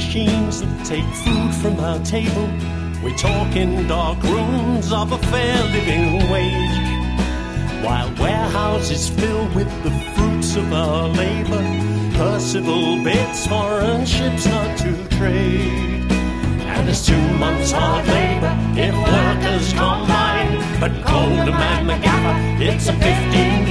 machines that take food from our table. We talk in dark rooms of a fair living wage, while warehouses fill with the fruits of our labor. Percival bids foreign ships not to trade. And it's 2 months hard labor if workers combine, but Coldham and McGaffer, it's a 15